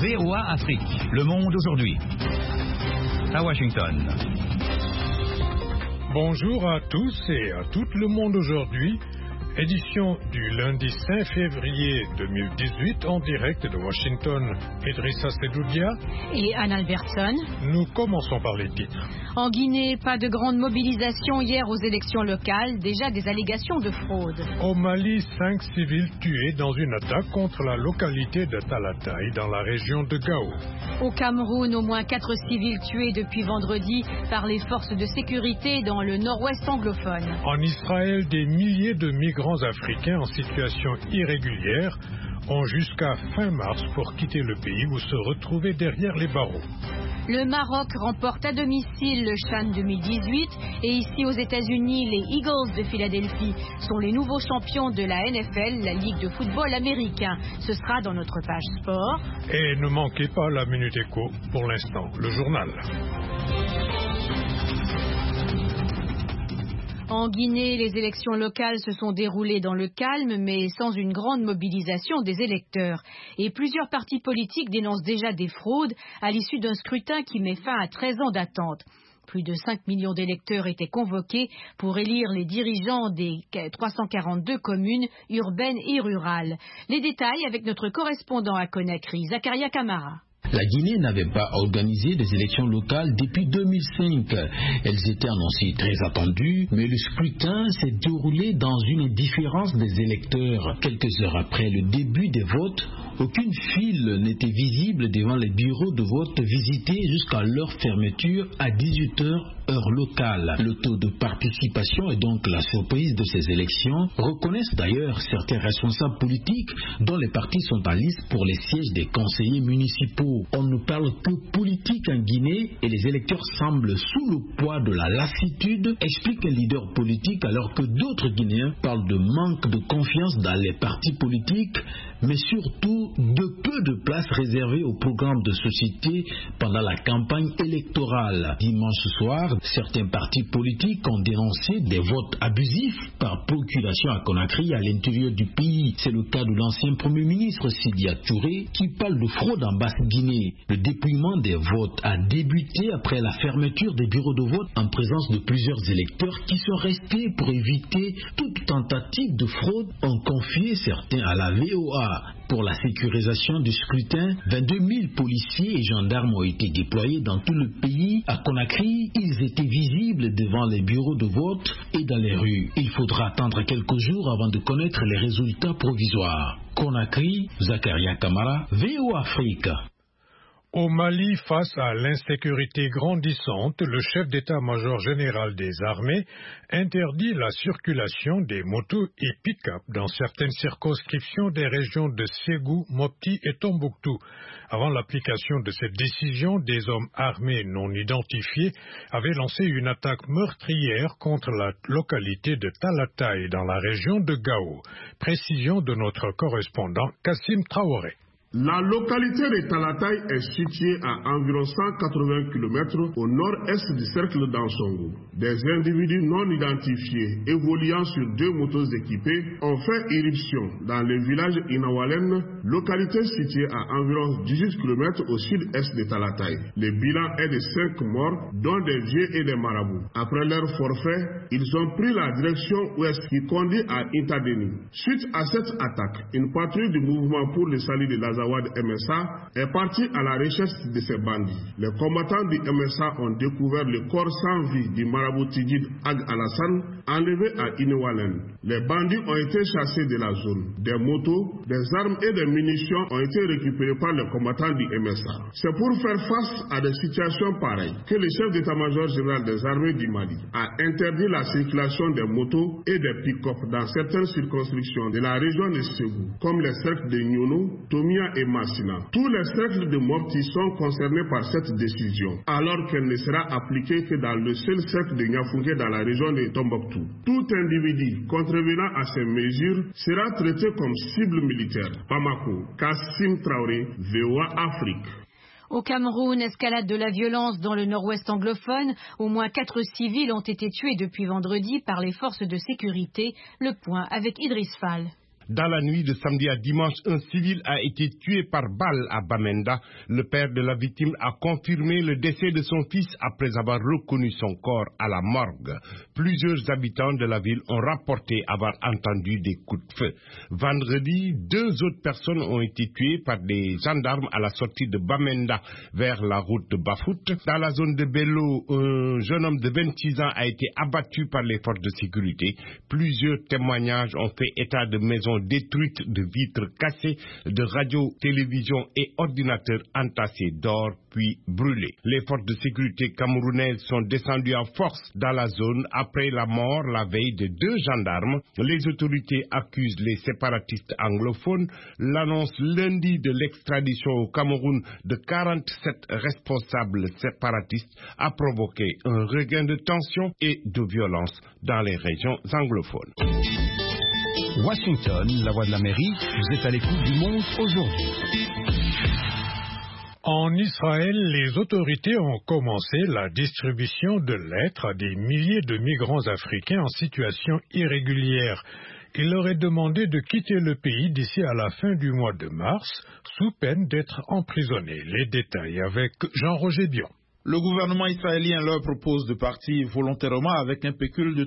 VOA Afrique, le monde aujourd'hui. À Washington. Bonjour à tous et à tout le monde aujourd'hui. Édition du lundi 5 février 2018 en direct de Washington. Idrissa Sedoudia et Anne Albertson. Nous commençons par les titres. En Guinée, pas de grande mobilisation hier aux élections locales, déjà des allégations de fraude. Au Mali, 5 civils tués dans une attaque contre la localité de Talatay dans la région de Gao. Au Cameroun, au moins 4 civils tués depuis vendredi par les forces de sécurité dans le nord-ouest anglophone. En Israël, des milliers de migrants africains en situation irrégulière ont jusqu'à fin mars pour quitter le pays ou se retrouver derrière les barreaux. Le Maroc remporte à domicile le CHAN 2018 et ici aux États-Unis, les Eagles de Philadelphie sont les nouveaux champions de la NFL, la Ligue de football américain. Ce sera dans notre page sport. Et ne manquez pas la Minute Éco pour l'instant, le journal. En Guinée, les élections locales se sont déroulées dans le calme, mais sans une grande mobilisation des électeurs. Et plusieurs partis politiques dénoncent déjà des fraudes à l'issue d'un scrutin qui met fin à 13 ans d'attente. Plus de 5 millions d'électeurs étaient convoqués pour élire les dirigeants des 342 communes urbaines et rurales. Les détails avec notre correspondant à Conakry, Zakaria Kamara. La Guinée n'avait pas organisé des élections locales depuis 2005. Elles étaient annoncées très attendues, mais le scrutin s'est déroulé dans une indifférence des électeurs. Quelques heures après le début des votes, aucune file n'était visible devant les bureaux de vote visités jusqu'à leur fermeture à 18h heure locale. Le taux de participation et donc la surprise de ces élections reconnaissent d'ailleurs certains responsables politiques dont les partis sont en lice pour les sièges des conseillers municipaux. On ne parle que politique en Guinée et les électeurs semblent sous le poids de la lassitude, explique un leader politique, alors que d'autres Guinéens parlent de manque de confiance dans les partis politiques, mais surtout de peu de place réservée au programme de société pendant la campagne électorale. Dimanche soir, certains partis politiques ont dénoncé des votes abusifs par procuration à Conakry à l'intérieur du pays. C'est le cas de l'ancien Premier ministre Sidia Touré qui parle de fraude en Basse-Guinée. Le dépouillement des votes a débuté après la fermeture des bureaux de vote en présence de plusieurs électeurs qui sont restés pour éviter toute tentative de fraude, ont confié certains à la VOA. Pour la sécurisation du scrutin, 22 000 policiers et gendarmes ont été déployés dans tout le pays. À Conakry, ils étaient visibles devant les bureaux de vote et dans les rues. Il faudra attendre quelques jours avant de connaître les résultats provisoires. Conakry, Zakaria Kamara, VOA Afrique. Au Mali, face à l'insécurité grandissante, le chef d'état-major général des armées interdit la circulation des motos et pick-up dans certaines circonscriptions des régions de Ségou, Mopti et Tombouctou. Avant l'application de cette décision, des hommes armés non identifiés avaient lancé une attaque meurtrière contre la localité de Talatay dans la région de Gao. Précision de notre correspondant Kassim Traoré. La localité de Talatay est située à environ 180 km au nord-est du cercle d'Ansongo. Des individus non identifiés évoluant sur 2 motos équipées ont fait irruption dans le village Inawalen, localité située à environ 18 km au sud-est de Talatay. Le bilan est de 5 morts, dont des vieux et des marabouts. Après leur forfait, ils ont pris la direction ouest qui conduit à Intadeni. Suite à cette attaque, une patrouille du mouvement pour le salut de Lazawad MSA est partie à la recherche de ces bandits. Les combattants du MSA ont découvert le corps sans vie du marabout Tidjid Ag Alassane enlevé à Inewalen. Les bandits ont été chassés de la zone. Des motos, des armes et des munitions ont été récupérées par les combattants du MSA. C'est pour faire face à des situations pareilles que le chef d'état-major général des armées du Mali a interdit la circulation des motos et des pick-up dans certaines circonscriptions de la région de Ségou, comme les cercles de Nyono, Tomia et Massina. Tous les cercles de Mopti sont concernés par cette décision, alors qu'elle ne sera appliquée que dans le seul cercle de Niafounké dans la région de Tombouctou. Tout individu contrevenant à ces mesures sera traité comme cible militaire. Bamako, Kassim Traoré, VOA Afrique. Au Cameroun, escalade de la violence dans le nord-ouest anglophone. Au moins 4 civils ont été tués depuis vendredi par les forces de sécurité. Le point avec Idriss Fall. Dans la nuit de samedi à dimanche, un civil a été tué par balle à Bamenda. Le père de la victime a confirmé le décès de son fils après avoir reconnu son corps à la morgue. Plusieurs habitants de la ville ont rapporté avoir entendu des coups de feu. Vendredi, 2 autres personnes ont été tuées par des gendarmes à la sortie de Bamenda vers la route de Bafout. Dans la zone de Bello, un jeune homme de 26 ans a été abattu par les forces de sécurité. Plusieurs témoignages ont fait état de maisons détruites, de vitres cassées, de radios, télévisions et ordinateurs entassés d'or puis brûlés. Les forces de sécurité camerounaises sont descendues en force dans la zone après la mort la veille de 2 gendarmes. Les autorités accusent les séparatistes anglophones. L'annonce lundi de l'extradition au Cameroun de 47 responsables séparatistes a provoqué un regain de tension et de violence dans les régions anglophones. Washington, la voix de l'Amérique, vous êtes à l'écoute du Monde aujourd'hui. En Israël, les autorités ont commencé la distribution de lettres à des milliers de migrants africains en situation irrégulière. Il leur est demandé de quitter le pays d'ici à la fin du mois de mars, sous peine d'être emprisonnés. Les détails avec Jean-Roger Bion. Le gouvernement israélien leur propose de partir volontairement avec un pécule de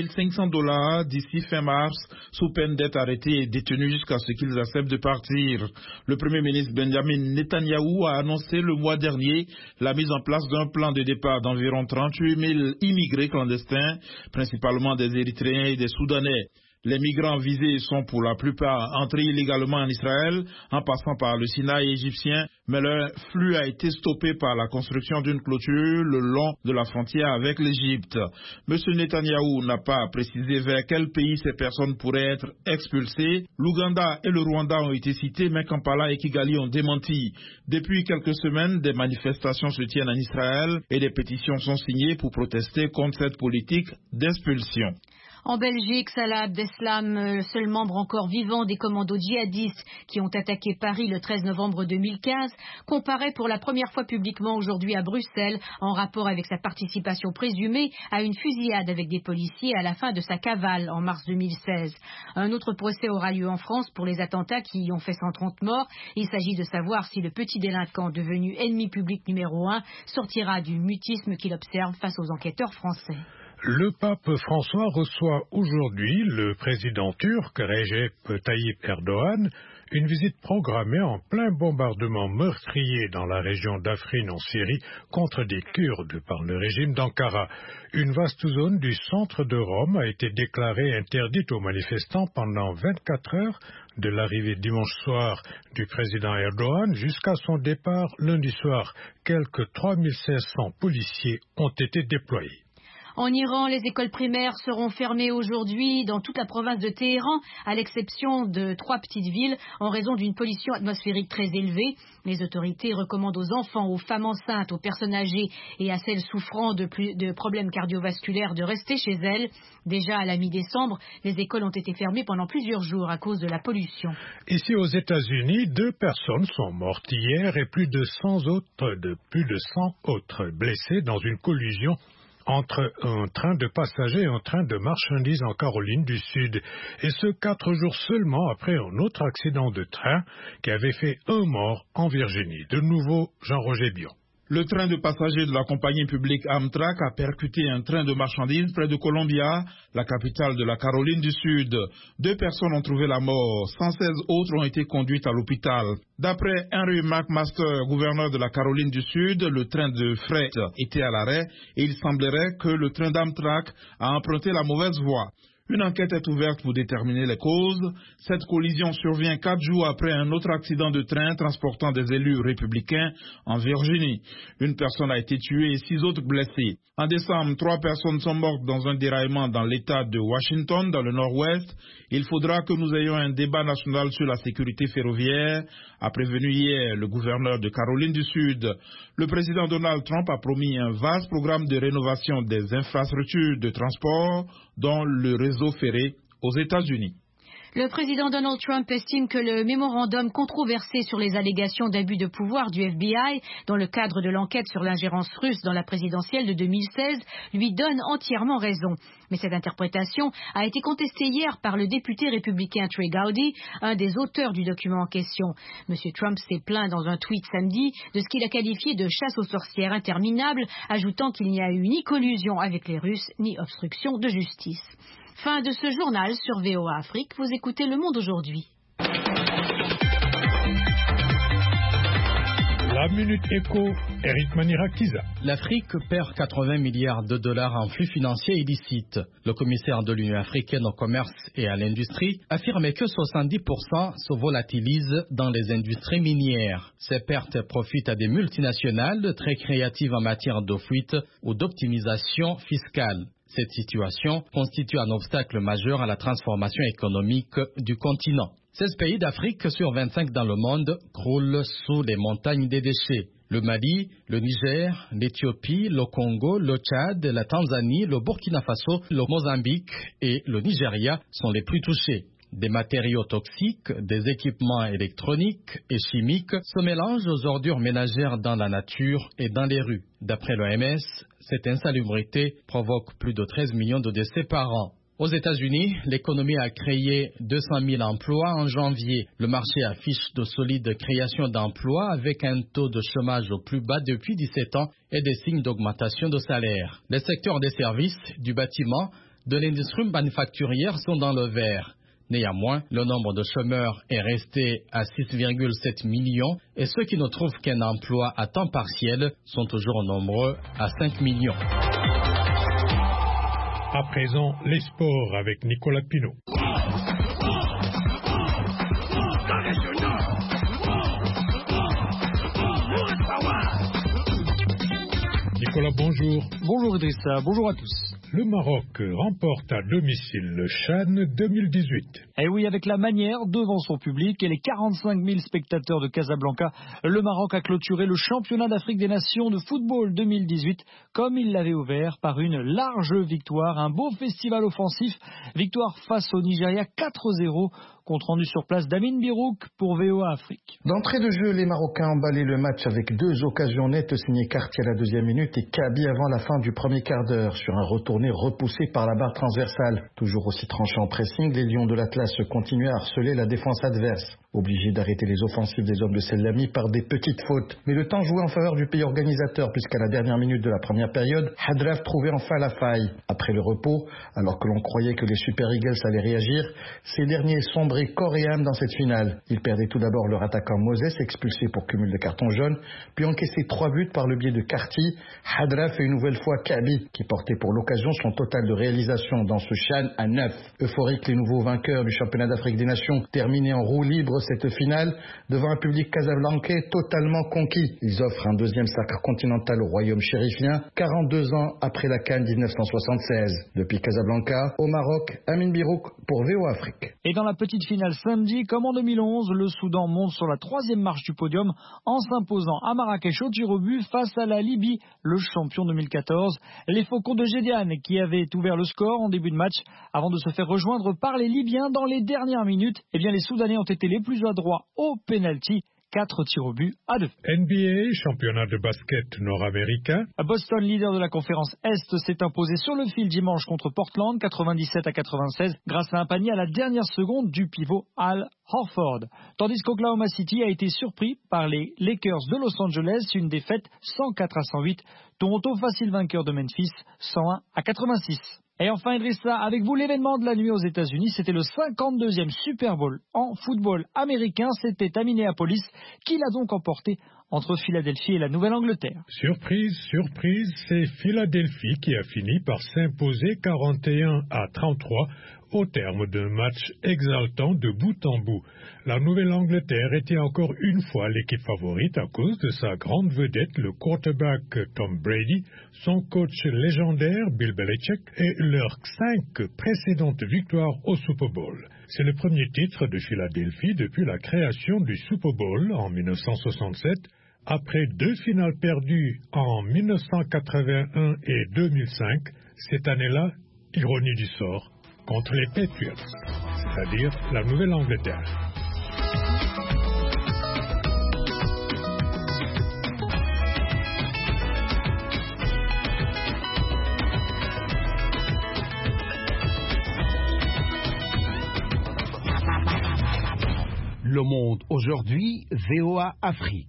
$3 500 d'ici fin mars, sous peine d'être arrêtés et détenus jusqu'à ce qu'ils acceptent de partir. Le Premier ministre Benjamin Netanyahou a annoncé le mois dernier la mise en place d'un plan de départ d'environ 38 000 immigrés clandestins, principalement des Érythréens et des Soudanais. Les migrants visés sont pour la plupart entrés illégalement en Israël en passant par le Sinaï égyptien, mais leur flux a été stoppé par la construction d'une clôture le long de la frontière avec l'Égypte. M. Netanyahou n'a pas précisé vers quel pays ces personnes pourraient être expulsées. L'Ouganda et le Rwanda ont été cités, mais Kampala et Kigali ont démenti. Depuis quelques semaines, des manifestations se tiennent en Israël et des pétitions sont signées pour protester contre cette politique d'expulsion. En Belgique, Salah Abdeslam, seul membre encore vivant des commandos djihadistes qui ont attaqué Paris le 13 novembre 2015, comparaît pour la première fois publiquement aujourd'hui à Bruxelles en rapport avec sa participation présumée à une fusillade avec des policiers à la fin de sa cavale en mars 2016. Un autre procès aura lieu en France pour les attentats qui y ont fait 130 morts. Il s'agit de savoir si le petit délinquant devenu ennemi public numéro 1 sortira du mutisme qu'il observe face aux enquêteurs français. Le pape François reçoit aujourd'hui le président turc Recep Tayyip Erdogan, une visite programmée en plein bombardement meurtrier dans la région d'Afrin en Syrie contre des Kurdes par le régime d'Ankara. Une vaste zone du centre de Rome a été déclarée interdite aux manifestants pendant 24 heures de l'arrivée dimanche soir du président Erdogan jusqu'à son départ lundi soir. Quelques 3500 policiers ont été déployés. En Iran, les écoles primaires seront fermées aujourd'hui dans toute la province de Téhéran, à l'exception de 3 petites villes, en raison d'une pollution atmosphérique très élevée. Les autorités recommandent aux enfants, aux femmes enceintes, aux personnes âgées et à celles souffrant de problèmes cardiovasculaires de rester chez elles. Déjà à la mi-décembre, les écoles ont été fermées pendant plusieurs jours à cause de la pollution. Ici aux États-Unis, 2 personnes sont mortes hier et plus de 100 autres blessées dans une collision entre un train de passagers et un train de marchandises en Caroline du Sud. Et ce 4 jours seulement après un autre accident de train qui avait fait 1 mort en Virginie. De nouveau, Jean-Roger Bion. Le train de passagers de la compagnie publique Amtrak a percuté un train de marchandises près de Columbia, la capitale de la Caroline du Sud. 2 personnes ont trouvé la mort, 116 autres ont été conduites à l'hôpital. D'après Henry McMaster, gouverneur de la Caroline du Sud, le train de fret était à l'arrêt et il semblerait que le train d'Amtrak a emprunté la mauvaise voie. Une enquête est ouverte pour déterminer les causes. Cette collision survient 4 jours après un autre accident de train transportant des élus républicains en Virginie. Une personne a été tuée et 6 autres blessées. En décembre, 3 personnes sont mortes dans un déraillement dans l'État de Washington, dans le nord-ouest. Il faudra que nous ayons un débat national sur la sécurité ferroviaire, a prévenu hier le gouverneur de Caroline du Sud. Le président Donald Trump a promis un vaste programme de rénovation des infrastructures de transport, dont le réseau ferré aux États-Unis. Le président Donald Trump estime que le mémorandum controversé sur les allégations d'abus de pouvoir du FBI dans le cadre de l'enquête sur l'ingérence russe dans la présidentielle de 2016 lui donne entièrement raison. Mais cette interprétation a été contestée hier par le député républicain Trey Gowdy, un des auteurs du document en question. M. Trump s'est plaint dans un tweet samedi de ce qu'il a qualifié de chasse aux sorcières interminable, ajoutant qu'il n'y a eu ni collusion avec les Russes ni obstruction de justice. Fin de ce journal sur VOA Afrique. Vous écoutez Le Monde aujourd'hui. La Minute Éco, Eric Manirakiza. L'Afrique perd 80 milliards de dollars en flux financiers illicites. Le commissaire de l'Union africaine au commerce et à l'industrie affirme que 70% se volatilisent dans les industries minières. Ces pertes profitent à des multinationales très créatives en matière de fuite ou d'optimisation fiscale. Cette situation constitue un obstacle majeur à la transformation économique du continent. 16 pays d'Afrique sur 25 dans le monde croulent sous les montagnes des déchets. Le Mali, le Niger, l'Éthiopie, le Congo, le Tchad, la Tanzanie, le Burkina Faso, le Mozambique et le Nigeria sont les plus touchés. Des matériaux toxiques, des équipements électroniques et chimiques se mélangent aux ordures ménagères dans la nature et dans les rues. D'après l'OMS, cette insalubrité provoque plus de 13 millions de décès par an. Aux États-Unis, l'économie a créé 200 000 emplois en janvier. Le marché affiche de solides créations d'emplois avec un taux de chômage au plus bas depuis 17 ans et des signes d'augmentation de salaire. Les secteurs des services, du bâtiment, de l'industrie manufacturière sont dans le vert. Néanmoins, le nombre de chômeurs est resté à 6,7 millions et ceux qui ne trouvent qu'un emploi à temps partiel sont toujours nombreux à 5 millions. À présent, les sports avec Nicolas Pinault. Nicolas, bonjour. Bonjour Idrissa, bonjour à tous. Le Maroc remporte à domicile le CHAN 2018. Eh oui, avec la manière devant son public et les 45 000 spectateurs de Casablanca, le Maroc a clôturé le championnat d'Afrique des Nations de football 2018 comme il l'avait ouvert par une large victoire, un beau festival offensif, victoire face au Nigeria 4-0. Compte rendu sur place d'Amin Birouk pour VOA Afrique. D'entrée de jeu, les Marocains emballaient le match avec 2 occasions nettes signées Cartier à la 2e minute et Kaby avant la fin du premier quart d'heure sur un retourné repoussé par la barre transversale. Toujours aussi tranchant en pressing, les Lions de l'Atlas continuaient à harceler la défense adverse. Obligés d'arrêter les offensives des hommes de Selami par des petites fautes. Mais le temps jouait en faveur du pays organisateur puisqu'à la dernière minute de la première période, Hadraf trouvait enfin la faille. Après le repos, alors que l'on croyait que les Super Eagles allaient réagir, ces derniers sombraient corps et âme dans cette finale. Ils perdaient tout d'abord leur attaquant Moses, expulsé pour cumul de cartons jaunes, puis encaissé 3 buts par le biais de Karti, Hadraf et une nouvelle fois Kaby, qui portait pour l'occasion son total de réalisation dans ce CHAN à 9. Euphoriques, les nouveaux vainqueurs du championnat d'Afrique des Nations terminaient en roue libre cette finale devant un public casablancais totalement conquis. Ils offrent un deuxième sacre continental au royaume chérifien 42 ans après la CAN 1976. Depuis Casablanca, au Maroc, Amin Birouk pour VOA Afrique. Et dans la petite finale samedi, comme en 2011, le Soudan monte sur la 3e marche du podium en s'imposant à Marrakech au tir au but face à la Libye, le champion 2014. Les Faucons de Gédiane qui avaient ouvert le score en début de match avant de se faire rejoindre par les Libyens dans les dernières minutes. Eh bien, les Soudanais ont été les plus adroits au pénalty. 4 tirs au but à 2. NBA, championnat de basket nord-américain. Boston, leader de la conférence Est, s'est imposé sur le fil dimanche contre Portland, 97-96, grâce à un panier à la dernière seconde du pivot Al Horford. Tandis qu'Oklahoma City a été surpris par les Lakers de Los Angeles, une défaite 104-108. Toronto, facile vainqueur de Memphis, 101-86. Et enfin, Idrissa, avec vous, l'événement de la nuit aux États-Unis, c'était le 52e Super Bowl en football américain. C'était à Minneapolis qui l'a donc emporté entre Philadelphie et la Nouvelle-Angleterre. Surprise, surprise, c'est Philadelphie qui a fini par s'imposer 41-33 au terme d'un match exaltant de bout en bout. La Nouvelle-Angleterre était encore une fois l'équipe favorite à cause de sa grande vedette, le quarterback Tom Brady, son coach légendaire Bill Belichick et leurs 5 précédentes victoires au Super Bowl. C'est le premier titre de Philadelphie depuis la création du Super Bowl en 1967, après 2 finales perdues en 1981 et 2005. Cette année-là, ironie du sort, contre les Patriots. c'est-à-dire la Nouvelle-Angleterre. Le Monde aujourd'hui, VOA Afrique.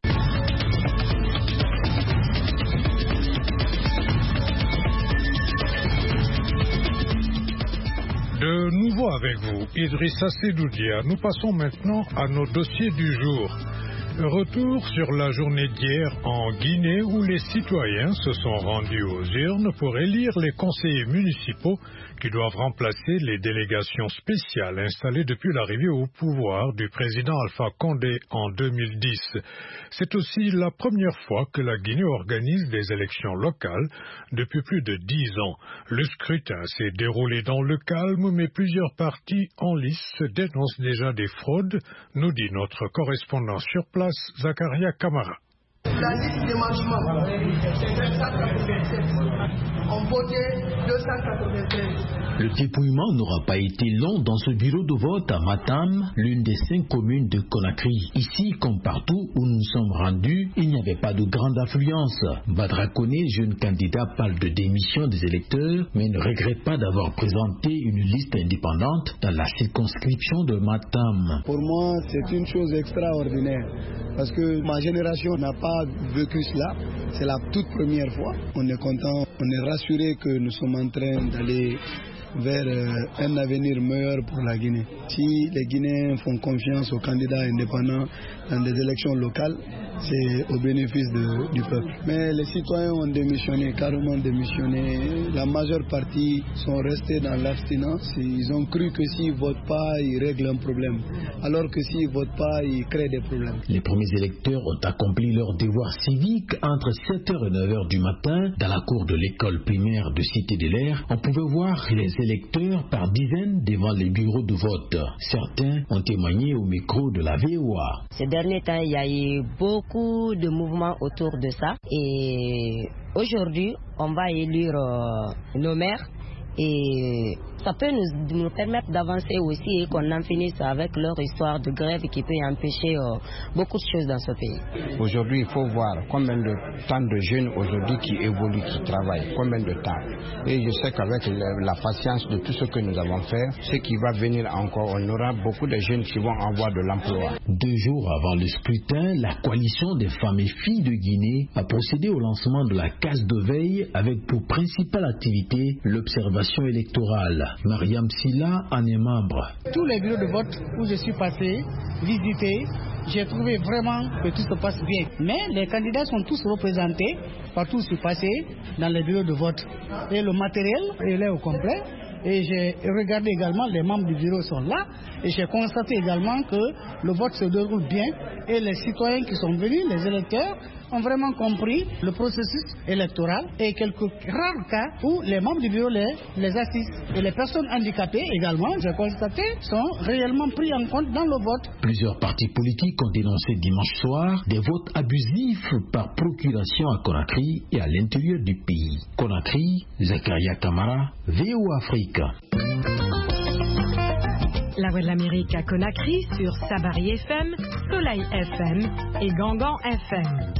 De nouveau avec vous, Idrissa Sedoudia. Nous passons maintenant à nos dossiers du jour. Retour sur la journée d'hier en Guinée où les citoyens se sont rendus aux urnes pour élire les conseillers municipaux qui doivent remplacer les délégations spéciales installées depuis l'arrivée au pouvoir du président Alpha Condé en 2010. C'est aussi la première fois que la Guinée organise des élections locales depuis plus de 10 ans. Le scrutin s'est déroulé dans le calme, mais plusieurs partis en lice dénoncent déjà des fraudes, nous dit notre correspondant sur place, Zakaria Kamara. La liste de manchement, c'est 287. On votait 293. Le dépouillement n'aura pas été long dans ce bureau de vote à Matam, l'une des 5 communes de Conakry. Ici, comme partout où nous sommes rendus, il n'y avait pas de grande affluence. Badra Koné, jeune candidat, parle de démission des électeurs, mais ne regrette pas d'avoir présenté une liste indépendante dans la circonscription de Matam. Pour moi, c'est une chose extraordinaire, parce que ma génération n'a pas vécu cela. C'est la toute première fois. On est content, on est rassuré que nous sommes en train d'aller vers un avenir meilleur pour la Guinée. Si les Guinéens font confiance aux candidats indépendants dans des élections locales, c'est au bénéfice du peuple. Mais les citoyens ont démissionné, carrément démissionné. La majeure partie sont restés dans l'abstinence. Ils ont cru que s'ils ne votent pas, ils règlent un problème. Alors que s'ils ne votent pas, ils créent des problèmes. Les premiers électeurs ont accompli leur devoir civique entre 7h et 9h du matin dans la cour de l'école primaire de Cité de l'Air. On pouvait voir les électeurs par dizaines devant les bureaux de vote. Certains ont témoigné au micro de la VOA. Ces derniers temps, il y a eu beaucoup de mouvements autour de ça. Et aujourd'hui, on va élire nos maires. Et ça peut nous permettre d'avancer aussi et qu'on en finisse avec leur histoire de grève qui peut empêcher beaucoup de choses dans ce pays. Aujourd'hui, il faut voir combien de temps de jeunes aujourd'hui qui évoluent, qui travaillent, combien de temps. Et je sais qu'avec la patience de tout ce que nous avons fait, ce qui va venir encore, on aura beaucoup de jeunes qui vont avoir de l'emploi. 2 jours avant le scrutin, la coalition des femmes et filles de Guinée a procédé au lancement de la case de veille avec pour principale activité l'observation électorale. Mariam Silla en est membre. Tous les bureaux de vote où je suis passé, visité, j'ai trouvé vraiment que tout se passe bien. Mais les candidats sont tous représentés partout où je suis passé dans les bureaux de vote. Et le matériel il est au complet. Et j'ai regardé également, les membres du bureau sont là. Et j'ai constaté également que le vote se déroule bien. Et les citoyens qui sont venus, les électeurs, ont vraiment compris le processus électoral. Et quelques rares cas où les membres du bureau les assistent. Et les personnes handicapées également, j'ai constaté, sont réellement pris en compte dans le vote. Plusieurs partis politiques ont dénoncé dimanche soir des votes abusifs par procuration à Conakry et à l'intérieur du pays. Conakry, Zakaria Kamara, VOA Afrique. La Voix de l'Amérique à Conakry sur Sabari FM, Soleil FM et Gangan FM.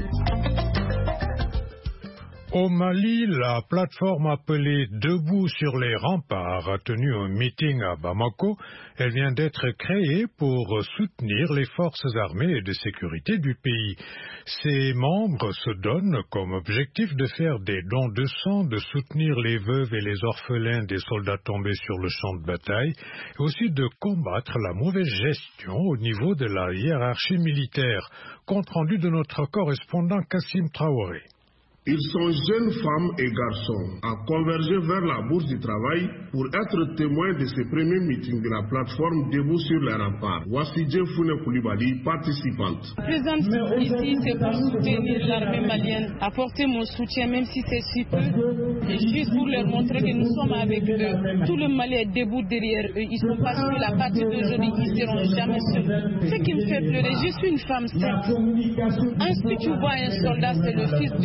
Au Mali, la plateforme appelée Debout sur les remparts a tenu un meeting à Bamako. Elle vient d'être créée pour soutenir les forces armées et de sécurité du pays. Ses membres se donnent comme objectif de faire des dons de sang, de soutenir les veuves et les orphelins des soldats tombés sur le champ de bataille, et aussi de combattre la mauvaise gestion au niveau de la hiérarchie militaire. Compte rendu de notre correspondant Kassim Traoré. Ils sont jeunes femmes et garçons à converger vers la bourse du travail pour être témoins de ces premiers meetings de la plateforme Debout sur les remparts. Voici Djefoune Koulibaly, participante. Présente ici, c'est pour soutenir l'armée malienne, apporter mon soutien même si c'est si peu, et juste pour leur montrer que nous sommes avec eux. Tout le Mali est debout derrière eux, ils sont pas seuls, à partir d'aujourd'hui, ils ne seront jamais seuls. Ce qui me fait pleurer, je suis une femme simple. Ainsi tu vois un soldat, c'est le fils d'une femme.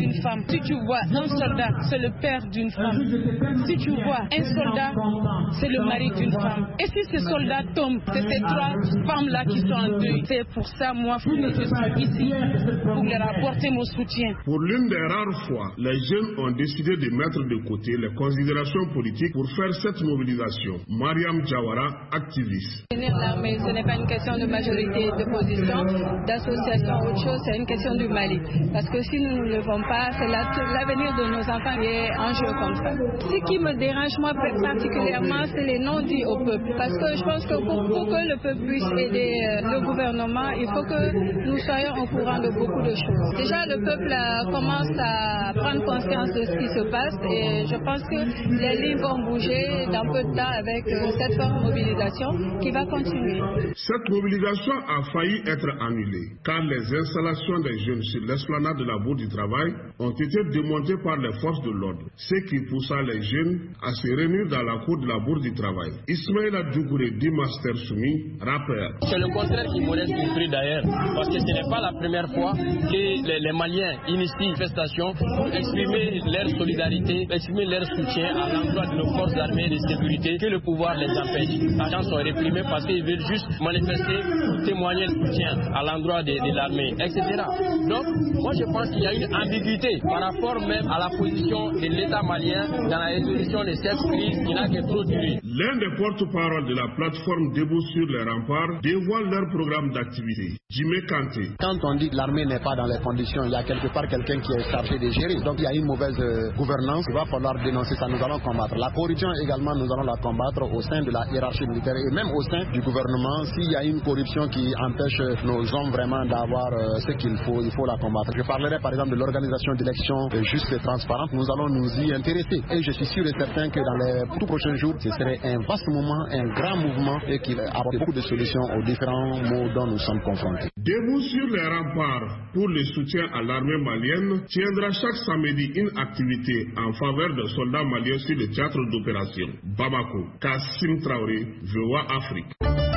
Si tu vois un soldat, c'est le père d'une femme. Si tu vois un soldat, c'est le mari d'une femme. Et si ces soldats tombent, c'est ces 3 femmes-là qui sont en deuil. C'est pour ça, moi, je suis ici, pour leur apporter mon soutien. Pour l'une des rares fois, les jeunes ont décidé de mettre de côté les considérations politiques pour faire cette mobilisation. Mariam Jawara, activiste. L'armée, ce n'est pas une question de majorité, de position, d'association, autre chose, c'est une question du Mali. Parce que si nous ne le faisons pas, c'est l'avenir de nos enfants qui est en jeu comme ça. Ce qui me dérange, moi, particulièrement, c'est les non-dits au peuple. Parce que je pense que pour que le peuple puisse aider le gouvernement, il faut que nous soyons au courant de beaucoup de choses. Déjà, le peuple commence à prendre conscience de ce qui se passe et je pense que les lignes vont bouger dans peu de temps avec cette forte mobilisation qui va continuer. Cette mobilisation a failli être annulée car les installations des jeunes sur l'esplanade de la Bourse du Travail ont été démontées par les forces de l'ordre, ce qui poussa les jeunes à se réunir dans la cour de la Bourse du Travail. Ismaïla Djougouré dit Master Soumi, rappeur. C'est le contraire qui m'aurait surpris d'ailleurs, parce que ce n'est pas la première fois que les Maliens initient une manifestation pour exprimer leur solidarité, exprimer leur soutien à l'endroit de nos forces armées et de sécurité, que le pouvoir les empêche. Les gens sont réprimés parce qu'ils veulent juste manifester pour témoigner le soutien à l'endroit de l'armée, etc. Donc, moi je pense qu'il y a une ambiguïté par rapport même à la position de l'État malien dans la résolution de cette crise qui n'a que trop duré. L'un des porte-parole de la plateforme Debout sur les remparts dévoile leur programme d'activité. Jimé Kanté. Quand on dit que l'armée n'est pas dans les conditions, il y a quelque part quelqu'un qui est chargé de gérer. Donc il y a une mauvaise gouvernance, il va falloir dénoncer ça, nous allons combattre. La corruption également, nous allons la combattre au sein de la hiérarchie militaire et même au sein du gouvernement. S'il y a une corruption qui empêche nos hommes vraiment d'avoir ce qu'il faut, il faut la combattre. Je parlerai par exemple de l'organisation d'élections justes et transparentes, nous allons nous y intéresser. Et je suis sûr et certain que dans les tout prochains jours, ce serait un vaste moment, un grand mouvement et qui apporte beaucoup de solutions aux différents maux dont nous sommes confrontés. Debout sur les remparts pour le soutien à l'armée malienne tiendra chaque samedi une activité en faveur des soldats maliens sur le théâtre d'opération. Bamako, Kassim Traoré, VOA Afrique.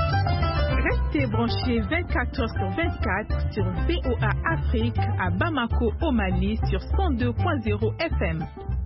Restez branchés 24h/24 sur VOA Afrique à Bamako au Mali sur 102.0 FM.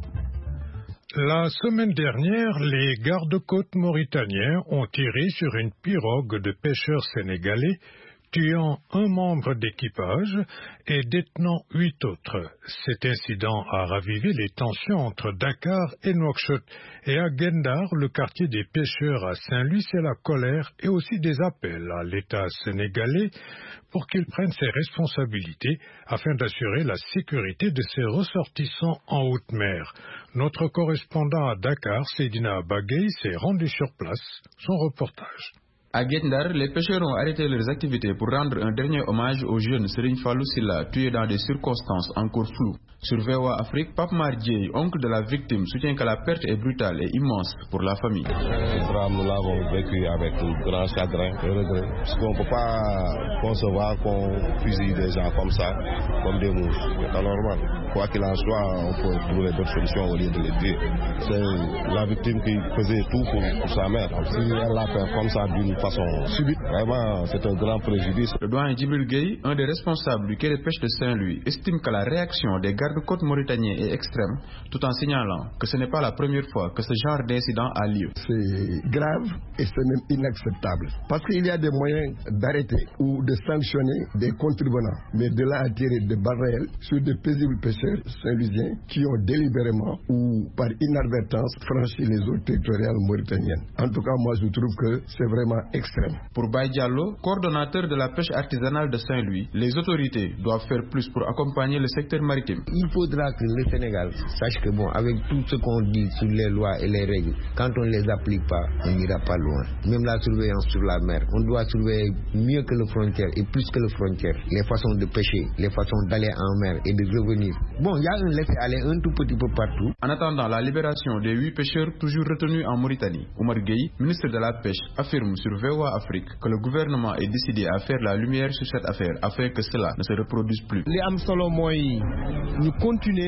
La semaine dernière, les gardes-côtes mauritaniens ont tiré sur une pirogue de pêcheurs sénégalais, tuant un membre d'équipage et détenant 8 autres. Cet incident a ravivé les tensions entre Dakar et Nouakchott. Et à Gendar, le quartier des pêcheurs à Saint-Louis, c'est la colère et aussi des appels à l'État sénégalais pour qu'il prenne ses responsabilités afin d'assurer la sécurité de ses ressortissants en haute mer. Notre correspondant à Dakar, Seydina Bagay, s'est rendu sur place. Son reportage. À Gendar, les pêcheurs ont arrêté leurs activités pour rendre un dernier hommage au jeune Serigne Fallou Silla, tué dans des circonstances encore floues. Sur VOA Afrique, Pape Mardier, oncle de la victime, soutient que la perte est brutale et immense pour la famille. Ce drame, nous l'avons vécu avec un grand chagrin et regret. Parce qu'on ne peut pas concevoir qu'on fusille des gens comme ça, comme des mouches. C'est pas normal. Quoi qu'il en soit, on peut trouver d'autres solutions au lieu de les tuer. C'est la victime qui faisait tout pour sa mère. Si elle l'a fait comme ça d'une façon subite, vraiment, c'est un grand préjudice. Le doyen Djibril Gueye, un des responsables du quai de pêche de Saint-Louis, estime que la réaction des gardes-côtes mauritaniens est extrême, tout en signalant que ce n'est pas la première fois que ce genre d'incident a lieu. C'est grave et c'est même inacceptable. Parce qu'il y a des moyens d'arrêter ou de sanctionner des contrevenants. Mais de là à tirer des balles réelles sur des paisibles pêcheurs saint-louisiens qui ont délibérément ou par inadvertance franchi les eaux territoriales mauritaniennes. En tout cas, moi je trouve que c'est vraiment extrême. Pour Baye Diallo, coordonnateur de la pêche artisanale de Saint-Louis, les autorités doivent faire plus pour accompagner le secteur maritime. Il faudra que le Sénégal sache que bon, avec tout ce qu'on dit sur les lois et les règles, quand on ne les applique pas, on n'ira pas loin. Même la surveillance sur la mer, on doit surveiller mieux que les frontières et plus que les frontières. Les façons de pêcher, les façons d'aller en mer et de revenir. Bon, il y a un laisser-aller un tout petit peu partout. En attendant la libération des 8 pêcheurs toujours retenus en Mauritanie, Oumar Gueye, ministre de la Pêche, affirme sur VOA Afrique que le gouvernement est décidé à faire la lumière sur cette affaire afin que cela ne se reproduise plus. Li am solo moy ñu continuer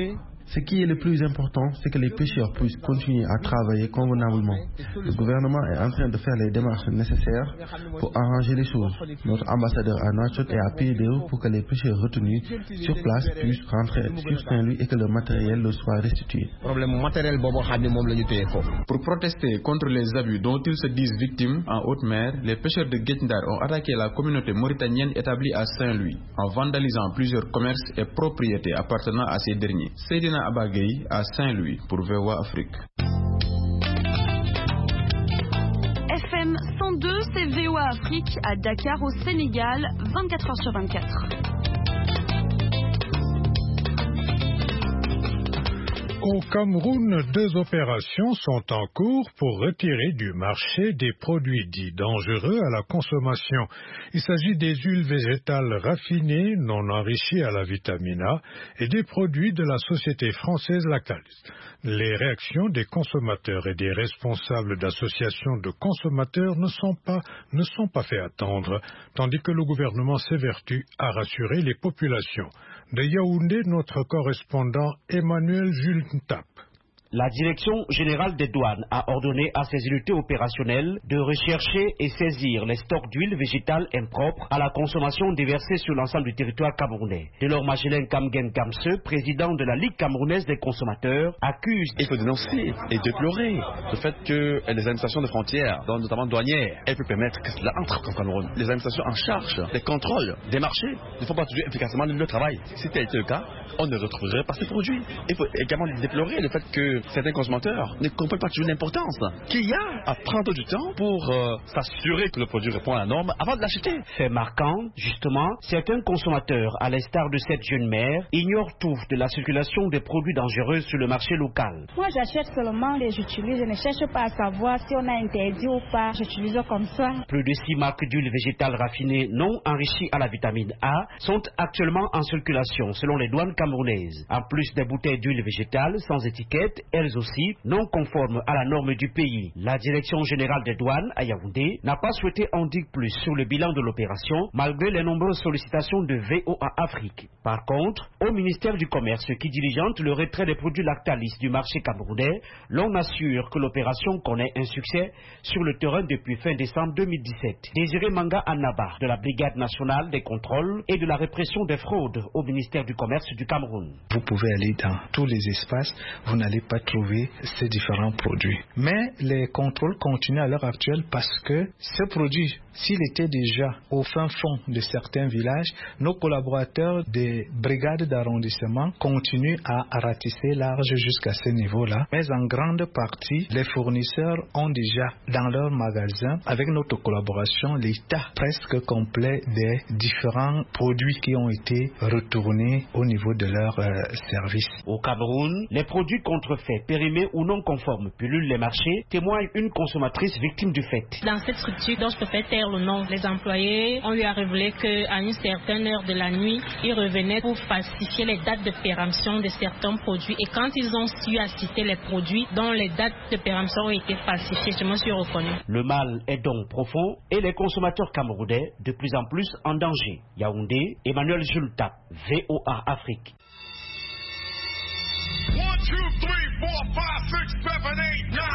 Ce qui est le plus important, c'est que les pêcheurs puissent continuer à travailler convenablement. Le gouvernement est en train de faire les démarches nécessaires pour arranger les choses. Notre ambassadeur à Nouakchott est à pied d'œuvre pour que les pêcheurs retenus sur place puissent rentrer sur Saint-Louis et que le matériel leur soit restitué. Pour protester contre les abus dont ils se disent victimes en haute mer, les pêcheurs de Guet-Ndar ont attaqué la communauté mauritanienne établie à Saint-Louis en vandalisant plusieurs commerces et propriétés appartenant à ces derniers. Seydina Abagay à Saint-Louis pour VOA Afrique. FM 102, c'est VOA Afrique à Dakar au Sénégal, 24h/24. Au Cameroun, 2 opérations sont en cours pour retirer du marché des produits dits dangereux à la consommation. Il s'agit des huiles végétales raffinées non enrichies à la vitamine A et des produits de la société française Lactalis. Les réactions des consommateurs et des responsables d'associations de consommateurs ne sont pas fait attendre, tandis que le gouvernement s'évertue à rassurer les populations. De Yaoundé, notre correspondant Emmanuel Jules Ntap. La Direction générale des douanes a ordonné à ses unités opérationnelles de rechercher et saisir les stocks d'huile végétale impropres à la consommation déversés sur l'ensemble du territoire camerounais. Delors Machelin Kamgen Kamse, président de la Ligue camerounaise des consommateurs, accuse... Il faut dénoncer et déplorer le fait que les administrations de frontières, notamment douanières, elles peuvent permettre que cela entre au Cameroun. Les administrations en charge des contrôles des marchés ne font pas toujours efficacement le travail. Si tel était le cas, on ne retrouverait pas ces produits. Il faut également déplorer le fait que certains consommateurs ne comprennent pas toujours l'importance qu'il y a à prendre du temps pour s'assurer que le produit répond à la norme avant de l'acheter. Fait marquant, justement, certains consommateurs, à l'instar de cette jeune mère, ignorent tout de la circulation des produits dangereux sur le marché local. Moi, j'achète seulement et j'utilise. Je ne cherche pas à savoir si on a interdit ou pas. J'utilise comme ça. Plus de 6 marques d'huile végétale raffinée non enrichies à la vitamine A sont actuellement en circulation selon les douanes camerounaises. En plus des bouteilles d'huile végétale sans étiquette, elles aussi non conformes à la norme du pays. La Direction générale des douanes à Yaoundé n'a pas souhaité en dire plus sur le bilan de l'opération malgré les nombreuses sollicitations de VOA Afrique. Par contre, au ministère du Commerce qui diligente le retrait des produits Lactalis du marché camerounais, l'on assure que l'opération connaît un succès sur le terrain depuis fin décembre 2017. Désiré Manga Annaba de la Brigade nationale des contrôles et de la répression des fraudes au ministère du Commerce du Cameroun. Vous pouvez aller dans tous les espaces, vous n'allez pas trouver ces différents produits. Mais les contrôles continuent à l'heure actuelle parce que ce produit, s'il était déjà au fin fond de certains villages, nos collaborateurs des brigades d'arrondissement continuent à ratisser large jusqu'à ce niveau-là. Mais en grande partie, les fournisseurs ont déjà dans leurs magasins, avec notre collaboration, l'état presque complet des différents produits qui ont été retournés au niveau de leur service. Au Cameroun, les produits contrefaits, périmés ou non conformes pullulent les marchés, témoigne une consommatrice victime du fait. Dans cette structure dont je peux taire le nom, les employés, on lui a révélé qu'à une certaine heure de la nuit, ils revenaient pour falsifier les dates de péremption de certains produits. Et quand ils ont su citer les produits dont les dates de péremption ont été falsifiées, je me suis reconnu. Le mal est donc profond et les consommateurs camerounais de plus en plus en danger. Yaoundé, Emmanuel Jultap, VOA Afrique. 1, 2, 3, 4, 5, 6, 7, 8, 9.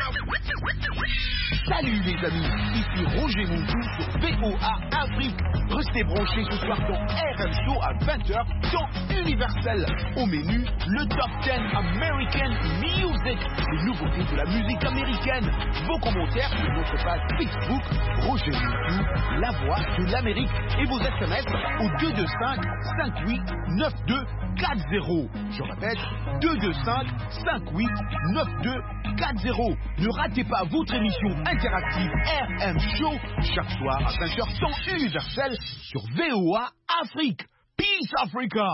Salut les amis, ici Roger Mountou sur VOA Afrique. Restez branchés ce soir dans RM Show à 20h dans Universel. Au menu, le Top 10 American Music, les nouveautés de la musique américaine. Vos commentaires sur notre page Facebook, Roger Mountou, la voix de l'Amérique. Et vos SMS au 225 58 92 40. Je répète, 225 58 92 40. Ne ratez pas votre émission interactive RM Show chaque soir à 20h temps universel sur VOA Afrique. Peace Africa.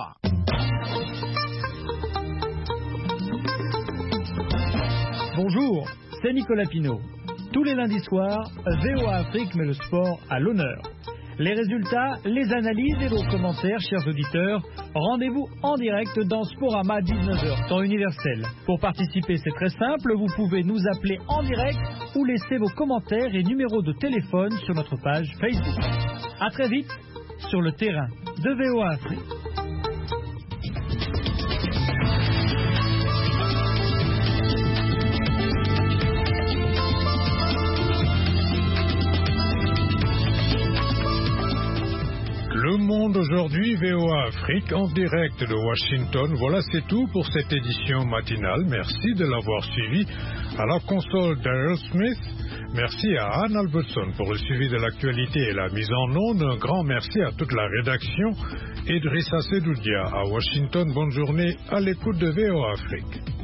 Bonjour, c'est Nicolas Pinault. Tous les lundis soirs, VOA Afrique met le sport à l'honneur. Les résultats, les analyses et vos commentaires, chers auditeurs, rendez-vous en direct dans Sporama 19h, temps universel. Pour participer, c'est très simple, vous pouvez nous appeler en direct ou laisser vos commentaires et numéros de téléphone sur notre page Facebook. À très vite sur le terrain de VOA Afrique. aujourd'hui, VOA Afrique en direct de Washington. Voilà, c'est tout pour cette édition matinale. Merci de l'avoir suivi. À la console, Daryl Smith. Merci à Anne Albertson pour le suivi de l'actualité et la mise en onde. Un grand merci à toute la rédaction. Idrissa Sedoudia à Washington. Bonne journée à l'écoute de VOA Afrique.